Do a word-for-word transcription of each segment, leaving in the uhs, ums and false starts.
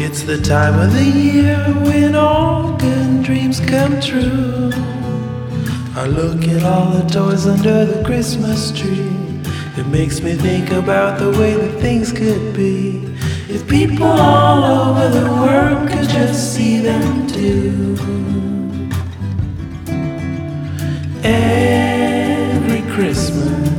It's the time of the year when all good dreams come true. I look at all the toys under the Christmas tree. It makes me think about the way that things could be if people all over the world could just see them too. Every Christmas,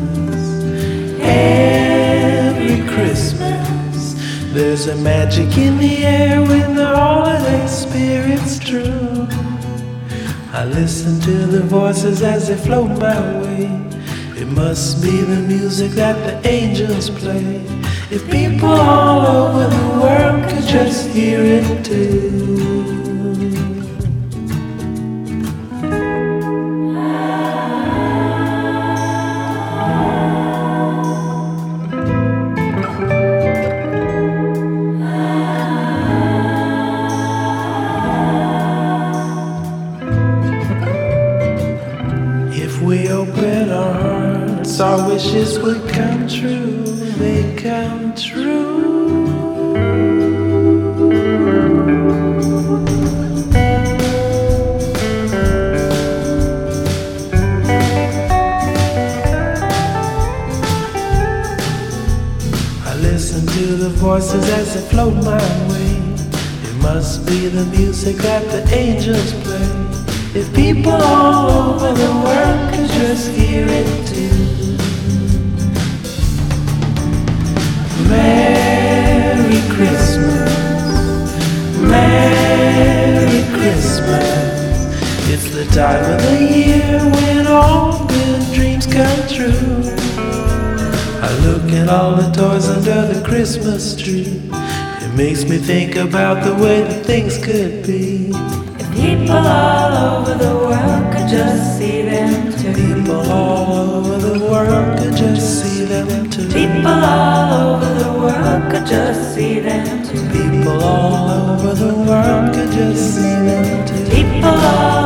every Christmas, there's a magic in the air when the holiday spirit's true. I listen to the voices as they float my way. It must be the music that the angels play. If people all over the world could just hear it too. If we open our hearts, our wishes would come true. They come true. I listen to the voices as they float my way. It must be the music that the angels play. If people all over the world could just hear it too. Merry Christmas, Merry Christmas. It's the time of the year when all good dreams come true. I look at all the toys under the Christmas tree. It makes me think about the way that things could be. People all over the world could just see them too. People all over the world could just see them too. People all over the world could just see them too. People all over the world could just see them too. People all